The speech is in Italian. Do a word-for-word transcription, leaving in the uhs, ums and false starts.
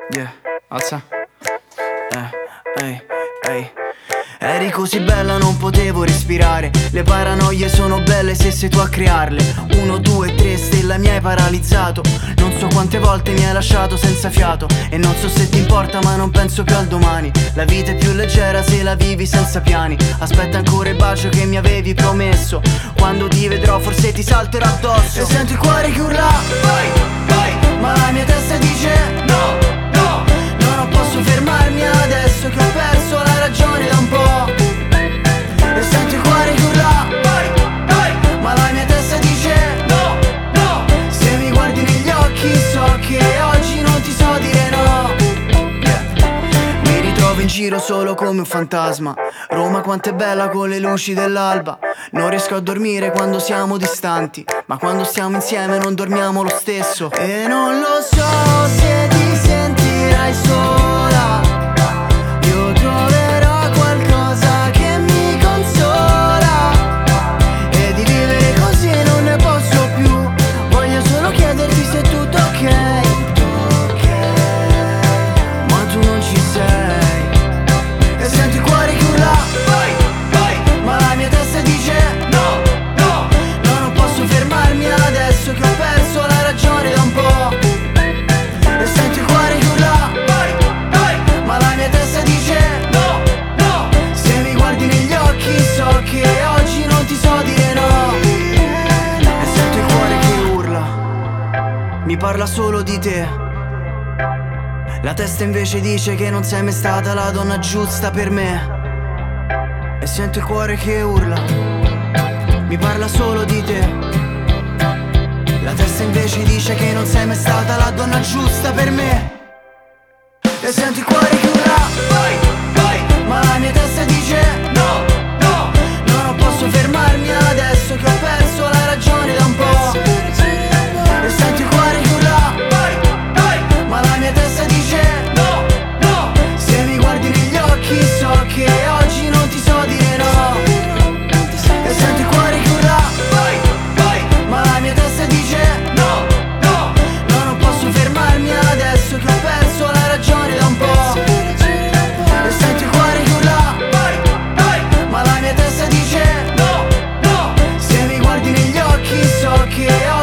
Yeah, alza. Eh, ehi, ehi. Eri così bella non potevo respirare. Le paranoie sono belle se sei tu a crearle. Uno, due, tre stelle mi hai paralizzato. Non so quante volte mi hai lasciato senza fiato. E non so se ti importa ma non penso più al domani. La vita è più leggera se la vivi senza piani. Aspetta ancora il bacio che mi avevi promesso. Quando ti vedrò forse ti salterò addosso. E sento il cuore che urla vai, vai. Ma la mia testa dice no, no. No, non posso fermarmi adesso che ho perso la ragione da un po'. E sento il cuore che urla vai, vai. Ma la mia testa dice no, no. Se mi guardi negli occhi so che oggi non ti so dire no. Yeah. Mi ritrovo in giro solo come un fantasma. Roma quanto è bella con le luci dell'alba. Non riesco a dormire quando siamo distanti, ma quando stiamo insieme non dormiamo lo stesso. E non lo so se ti sentirai sola. Io troverò qualcosa che mi consola. E di vivere così non ne posso più. Voglio solo chiederti se è tutto ok. Ma tu non ci sei. E sento il cuore che urla vai, vai. Ma la mia testa dice no, no. No, non posso fermarmi adesso che ho perso la ragione da un po'. E sento il cuore che urla vai, vai. Ma la mia testa dice no, no. Se mi guardi negli occhi so che oggi non ti so dire no. E sento il cuore che urla, mi parla solo di te. La testa invece dice che non sei mai stata la donna giusta per me. E sento il cuore che urla, mi parla solo di te. La testa invece dice che non sei mai stata la donna giusta per me. E sento il cuore che urla vai, vai. Ma la mia testa dice no, no. No, non posso fermarmi adesso che ho perso la ragione da un po'. E sento il cuore che urla vai, vai. Ma la mia testa dice no, no. Se mi guardi negli occhi so che oggi non ti so dire no. E sento il cuore che urla vai, vai. Ma la mia testa dice no, no. No, non posso fermarmi adesso che ho perso la ragione da un po'. E sento il cuore che urla vai, vai. Ma la mia testa dice no, no. Se mi guardi negli occhi so che